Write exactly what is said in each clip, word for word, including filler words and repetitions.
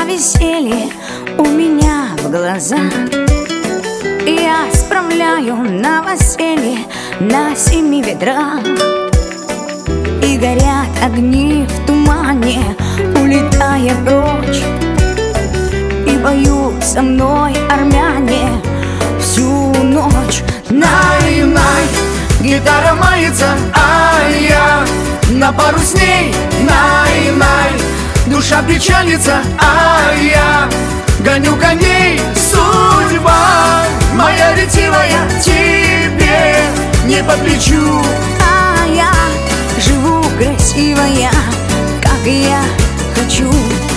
веселье у меня в глазах. Я справляю новоселье на семи ветрах. И горят огни в тумане, улетая прочь. И поют со мной армяне всю ночь. Най-най, гитара мается, а я на пару с ней. Най-най, душа печалится, а я гоню коней. Судьба моя ретивая тебе не по плечу, а я живу красивая, как я хочу.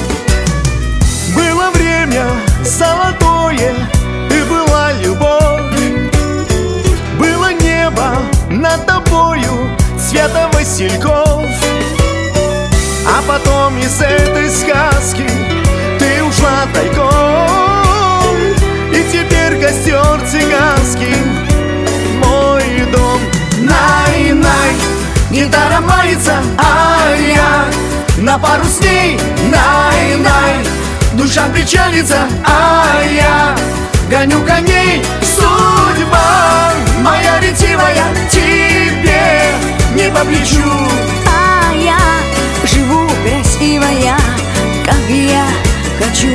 Было время золотое, и была любовь. Было небо над тобою, цвета васильков. А потом из этой сказки ты ушла тайком, и теперь костер цыганский мой дом. Най-най, гитара мается, а я на пару с ней. Най-най, душа печалится, а я гоню коней. Судьба моя ретивая тебе не по плечу, а я живу красивая, как я хочу.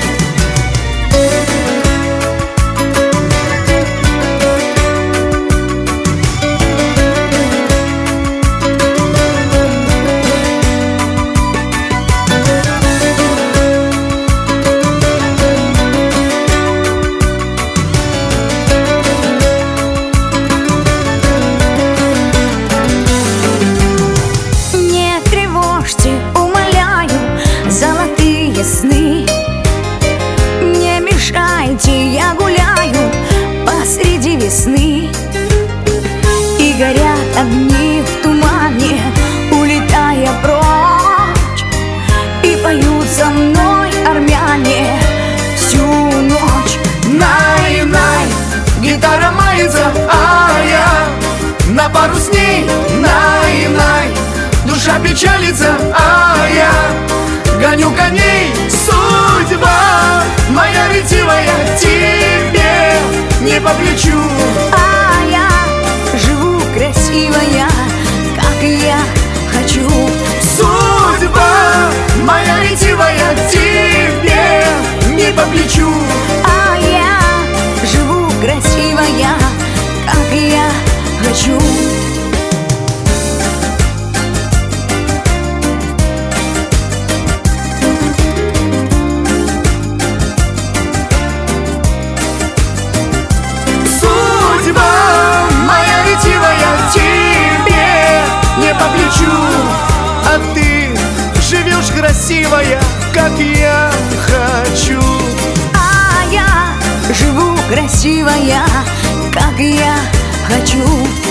Сны, не мешайте, я гуляю посреди весны. И горят огни в тумане, улетая прочь. И поют со мной армяне всю ночь. Най-най, гитара мается, а я на пару с ней. Най-най, душа печалится, а я гоню коней. Судьба моя ретивая тебе не по плечу, а я живу красивая, как я хочу. Судьба моя ретивая тебе не по плечу, а я живу красивая, как я хочу. А ты живешь красивая, как я хочу, а я живу красивая, как я хочу.